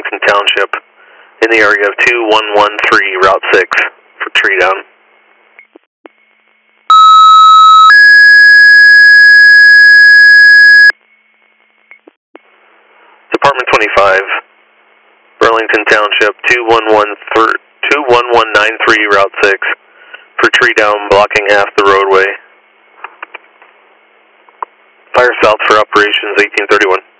Burlington Township in the area of 2113 Route 6 for tree down. Department 25, Burlington Township 21193 Route 6 for tree down blocking half the roadway. Fire south for operations 1831.